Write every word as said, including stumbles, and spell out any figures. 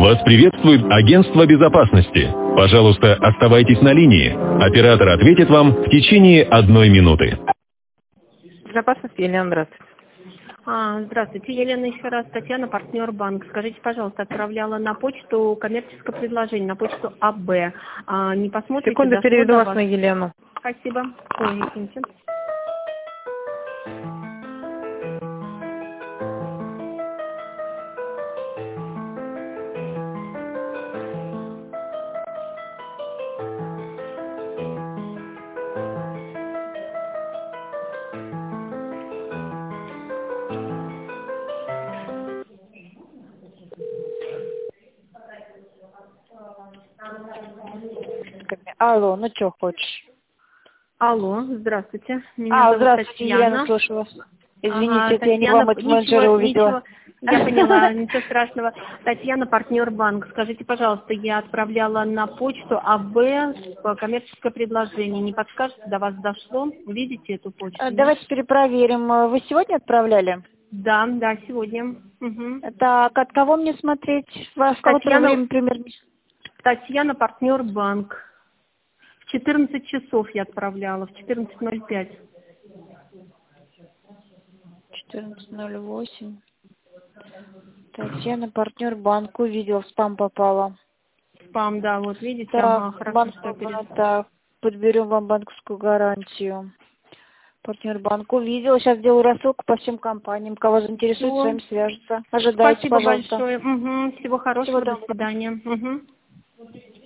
Вас приветствует агентство безопасности. Пожалуйста, оставайтесь на линии. Оператор ответит вам в течение одной минуты. Безопасность, Елена, здравствуйте. А, здравствуйте, Елена, еще раз. Татьяна, партнер банк. Скажите, пожалуйста, отправляла на почту коммерческое предложение, на почту АБ. А, не посмотрите? Секунду, переведу вас на Елену. Спасибо. Ой, извините. Алло, ну что хочешь? Алло, здравствуйте. Меня А, зовут здравствуйте, Татьяна. Елена, слушаю вас. Извините, Ага, это я не Татьяна, вам, это менеджера ничего, увидела. ничего, я поняла, ничего страшного. Татьяна, партнер банк. Скажите, пожалуйста, я отправляла на почту АБ коммерческое предложение. Не подскажете, до вас дошло? Видите эту почту? А, Давайте перепроверим. Вы сегодня отправляли? Да, да, сегодня. Угу. Так, от кого мне смотреть? В какое Татьяна, время примерно? Татьяна, партнер банк. В четырнадцать часов я отправляла, в четырнадцать ноль пять. четырнадцать ноль восемь. Татьяна, партнер банк, увидел, в спам попала. Спам, да, вот видите, Так, ага, хорошо, банк, что я перед... так, подберем вам банковскую гарантию. Партнер банк увидел, сейчас делаю рассылку по всем компаниям. Кого заинтересует, Всё. с вами свяжется. Ожидайте, Спасибо пожалуйста. большое. Угу. Всего хорошего, Всего до доброго. свидания. Угу.